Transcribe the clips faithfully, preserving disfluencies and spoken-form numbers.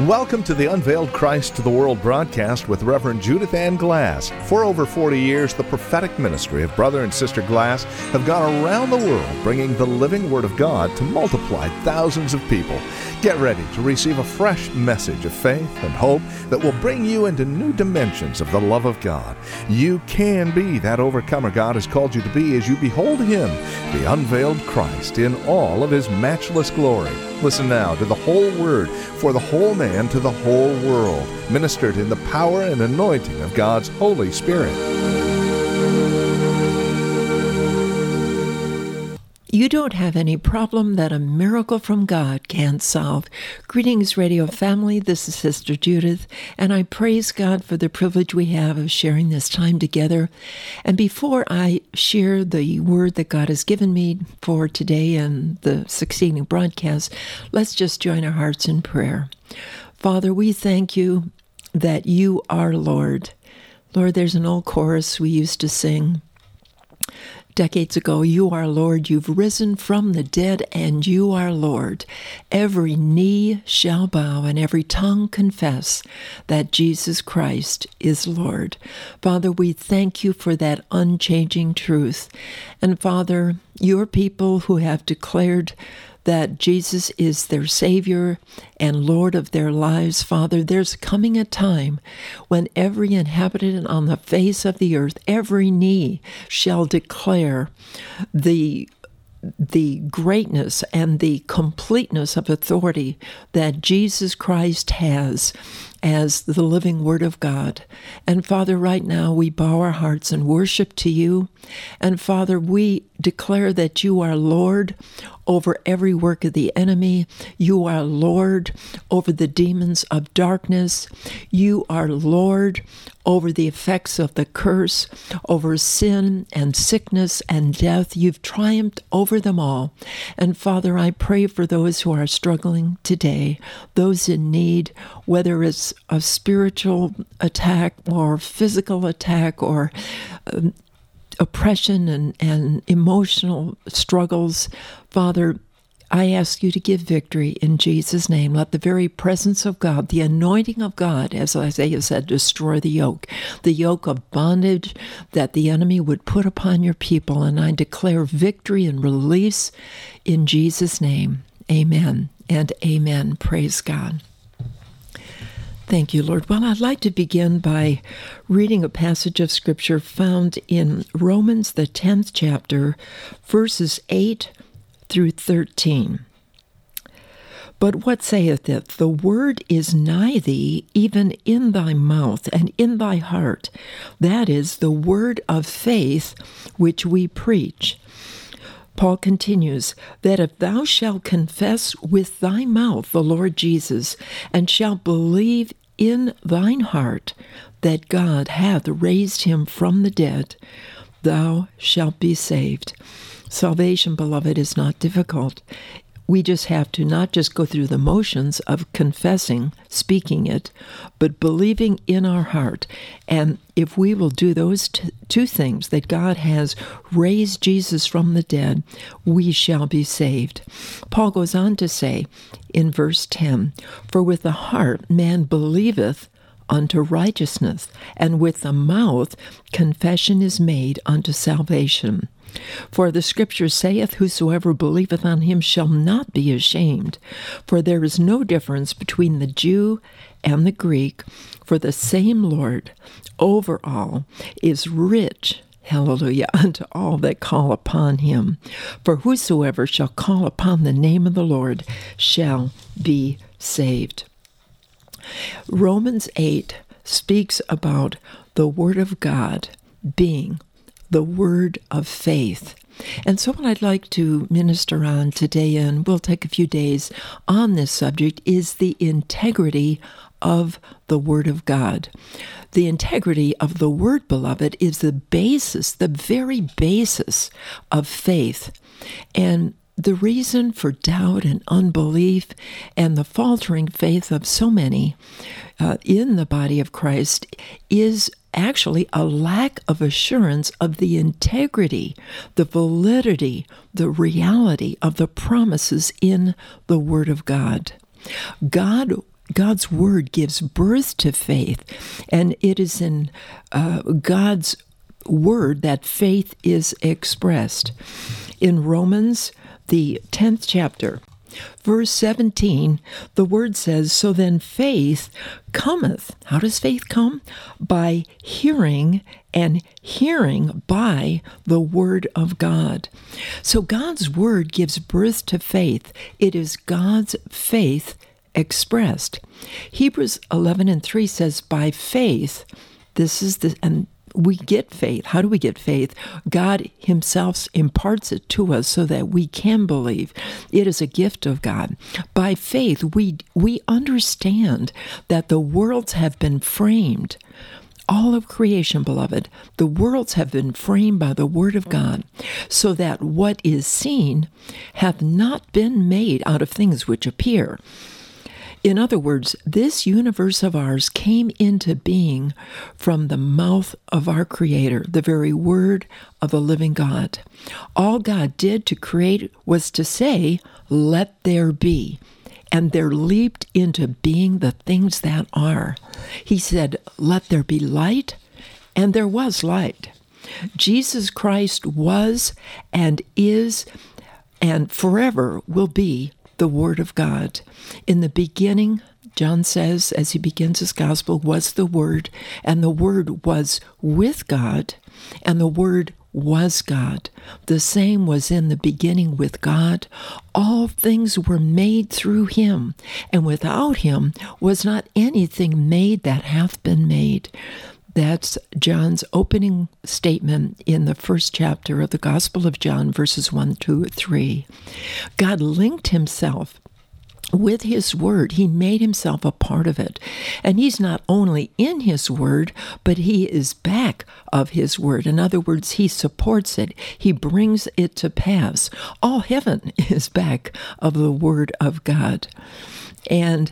Welcome to the Unveiled Christ to the World broadcast with Reverend Judith Ann Glass. For over forty years, the prophetic ministry of Brother and Sister Glass have gone around the world bringing the living Word of God to multiply thousands of people. Get ready to receive a fresh message of faith and hope that will bring you into new dimensions of the love of God. You can be that overcomer God has called you to be as you behold Him, the unveiled Christ, in all of His matchless glory. Listen now to the whole Word for the whole man to the whole world, ministered in the power and anointing of God's Holy Spirit. You don't have any problem that a miracle from God can't solve. Greetings, radio family. This is Sister Judith, and I praise God for the privilege we have of sharing this time together. And before I share the word that God has given me for today and the succeeding broadcast, let's just join our hearts in prayer. Father, we thank you that you are Lord. Lord, there's an old chorus we used to sing decades ago. You are Lord, you've risen from the dead, and you are Lord. Every knee shall bow and every tongue confess that Jesus Christ is Lord. Father, we thank you for that unchanging truth. And Father, your people who have declared that Jesus is their Savior and Lord of their lives, Father, there's coming a time when every inhabitant on the face of the earth, every knee shall declare the the greatness and the completeness of authority that Jesus Christ has as the living Word of God. And Father, right now we bow our hearts in worship to you. And Father, we declare that you are Lord over every work of the enemy. You are Lord over the demons of darkness. You are Lord over the effects of the curse, over sin and sickness and death. You've triumphed over them all. And Father, I pray for those who are struggling today, those in need, whether it's a spiritual attack or physical attack or um, oppression and, and emotional struggles. Father, I ask you to give victory in Jesus' name. Let the very presence of God, the anointing of God, as Isaiah said, destroy the yoke, the yoke of bondage that the enemy would put upon your people. And I declare victory and release in Jesus' name. Amen and amen. Praise God. Thank you, Lord. Well, I'd like to begin by reading a passage of Scripture found in Romans, the tenth chapter, verses eight through thirteen. But what saith it? The word is nigh thee, even in thy mouth and in thy heart. That is the word of faith which we preach. Paul continues, that if thou shalt confess with thy mouth the Lord Jesus, and shalt believe in thine heart that God hath raised him from the dead, thou shalt be saved. Salvation, beloved, is not difficult. We just have to not just go through the motions of confessing, speaking it, but believing in our heart. And if we will do those t- two things, that God has raised Jesus from the dead, we shall be saved. Paul goes on to say in verse ten, for with the heart man believeth unto righteousness, and with the mouth confession is made unto salvation. For the Scripture saith, whosoever believeth on him shall not be ashamed. For there is no difference between the Jew and the Greek, for the same Lord over all is rich, hallelujah, unto all that call upon him. For whosoever shall call upon the name of the Lord shall be saved. Romans eight speaks about the Word of God being the word of faith. And so what I'd like to minister on today, and we'll take a few days on this subject, is the integrity of the Word of God. The integrity of the Word, beloved, is the basis, the very basis of faith. And the reason for doubt and unbelief and the faltering faith of so many uh, in the body of Christ is actually a lack of assurance of the integrity, the validity, the reality of the promises in the Word of God. God God's word gives birth to faith, and it is in uh, God's word that faith is expressed. In Romans, the tenth chapter, verse seventeen, the word says, "So then faith cometh." How does faith come? By hearing, and hearing by the word of God. So God's word gives birth to faith. It is God's faith expressed. Hebrews eleven and three says, "By faith," this is the, and we get faith. How do we get faith? God himself imparts it to us so that we can believe. It is a gift of God. By faith, we we understand that the worlds have been framed. All of creation, beloved, the worlds have been framed by the word of God, so that what is seen hath not been made out of things which appear. In other words, this universe of ours came into being from the mouth of our Creator, the very word of the living God. All God did to create was to say, "Let there be." And there leaped into being the things that are. He said, "Let there be light," and there was light. Jesus Christ was and is and forever will be the Word of God. In the beginning, John says, as he begins his gospel, was the Word, and the Word was with God, and the Word was God. The same was in the beginning with God. All things were made through him, and without him was not anything made that hath been made. That's John's opening statement in the first chapter of the Gospel of John, verses one, two, three. God linked himself with his word. He made himself a part of it. And he's not only in his word, but he is back of his word. In other words, he supports it. He brings it to pass. All heaven is back of the word of God. And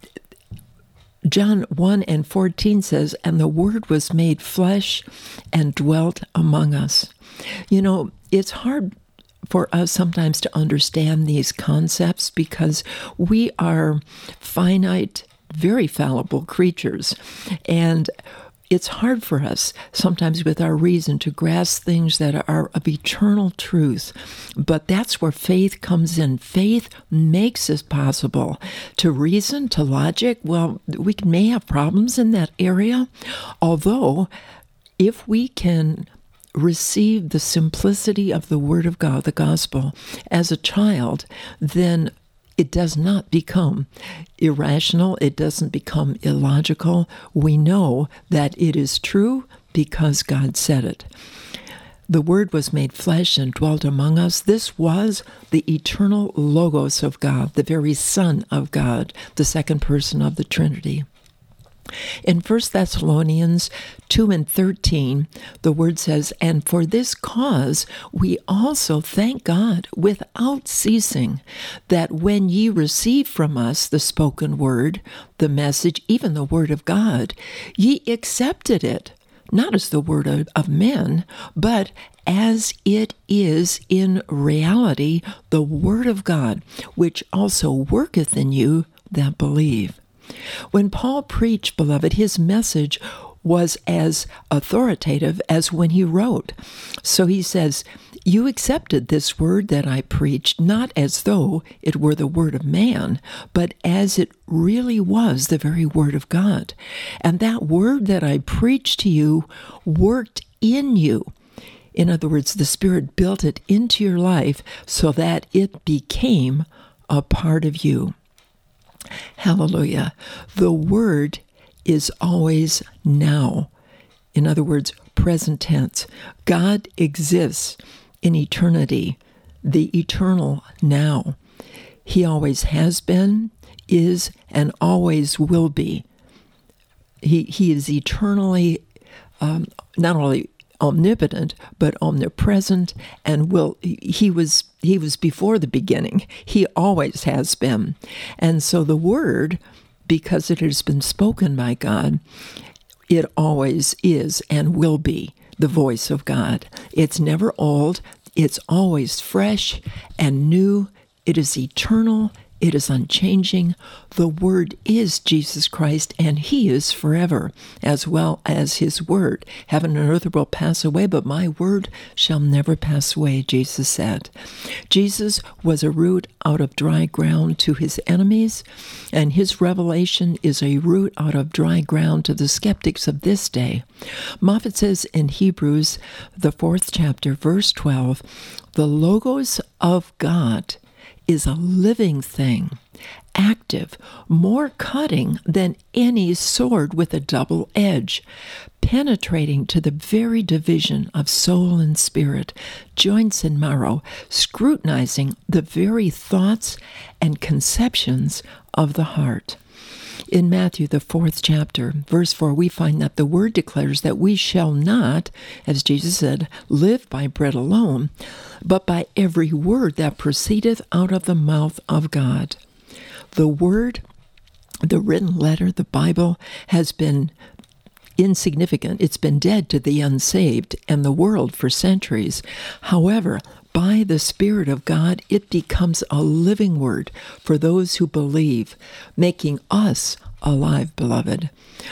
John one and fourteen says, "And the Word was made flesh and dwelt among us." You know, it's hard for us sometimes to understand these concepts because we are finite, very fallible creatures. And it's hard for us sometimes with our reason to grasp things that are of eternal truth. But that's where faith comes in. Faith makes it possible to reason, to logic. Well, we may have problems in that area, although if we can receive the simplicity of the Word of God, the gospel, as a child, then it does not become irrational. It doesn't become illogical. We know that it is true because God said it. The Word was made flesh and dwelt among us. This was the eternal Logos of God, the very Son of God, the second person of the Trinity. In First Thessalonians two and thirteen, the word says, "And for this cause we also thank God without ceasing, that when ye receive from us the spoken word, the message, even the word of God, ye accepted it, not as the word of, of men, but as it is in reality the word of God, which also worketh in you that believe." When Paul preached, beloved, his message was as authoritative as when he wrote. So he says, "You accepted this word that I preached, not as though it were the word of man, but as it really was the very word of God. And that word that I preached to you worked in you." In other words, the Spirit built it into your life so that it became a part of you. Hallelujah. The Word is always now. In other words, present tense. God exists in eternity, the eternal now. He always has been, is, and always will be. He, he is eternally um, not only omnipotent, but omnipresent, and will he was he was before the beginning. He always has been. And so the word, because it has been spoken by God, it always is and will be the voice of God. It's never old. It's always fresh and new It is eternal. It is unchanging. The Word is Jesus Christ, and He is forever, as well as His Word. Heaven and earth will pass away, but my Word shall never pass away, Jesus said. Jesus was a root out of dry ground to His enemies, and His revelation is a root out of dry ground to the skeptics of this day. Moffat says in Hebrews, the fourth chapter, verse twelve, the Logos of God is a living thing, active, more cutting than any sword with a double edge, penetrating to the very division of soul and spirit, joints and marrow, scrutinizing the very thoughts and conceptions of the heart. In Matthew, the fourth chapter, verse four, we find that the Word declares that we shall not, as Jesus said, live by bread alone, but by every word that proceedeth out of the mouth of God. The Word, the written letter, the Bible, has been insignificant. It's been dead to the unsaved and the world for centuries. However, by the Spirit of God, it becomes a living word for those who believe, making us alive, beloved.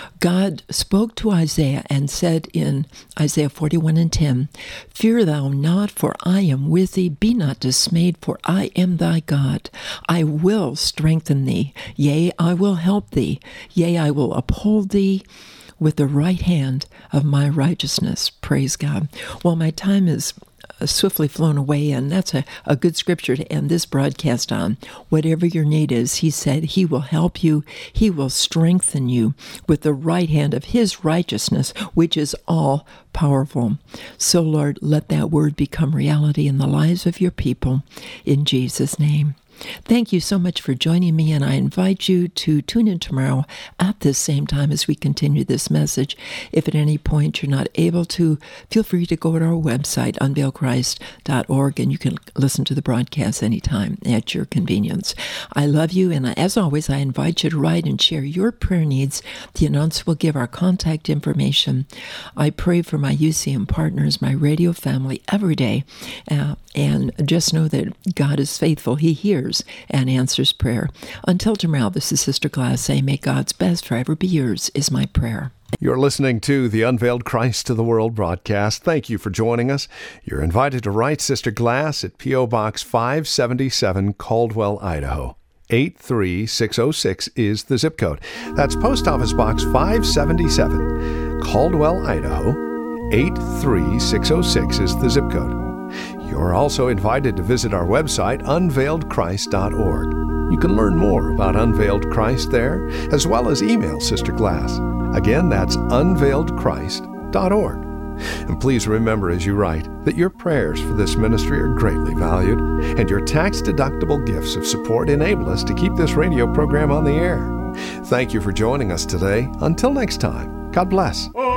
God spoke to Isaiah and said in Isaiah forty-one and ten, fear thou not, for I am with thee. Be not dismayed, for I am thy God. I will strengthen thee. Yea, I will help thee. Yea, I will uphold thee with the right hand of my righteousness. Praise God. Well, my time is swiftly flown away, and that's a, a good scripture to end this broadcast on. Whatever your need is, He said He will help you. He will strengthen you with the right hand of His righteousness, which is all powerful. So, Lord, let that word become reality in the lives of your people. In Jesus' name. Thank you so much for joining me, and I invite you to tune in tomorrow at this same time as we continue this message. If at any point you're not able to, feel free to go to our website, unveiled christ dot org, and you can listen to the broadcast anytime at your convenience. I love you, and as always, I invite you to write and share your prayer needs. The announcer will give our contact information. I pray for my U C M partners, my radio family, every day, uh, and just know that God is faithful. He hears and answers prayer. Until tomorrow, this is Sister Glass saying, may God's best forever be yours, is my prayer. You're listening to the Unveiled Christ to the World broadcast. Thank you for joining us. You're invited to write Sister Glass at P O Box five seventy-seven, Caldwell, Idaho. eight three six oh six is the zip code. That's Post Office Box five seventy-seven, Caldwell, Idaho. eight three six oh six is the zip code. You're also invited to visit our website, unveiled christ dot org. You can learn more about Unveiled Christ there, as well as email Sister Glass. Again, that's unveiled christ dot org. And please remember as you write that your prayers for this ministry are greatly valued, and your tax-deductible gifts of support enable us to keep this radio program on the air. Thank you for joining us today. Until next time, God bless.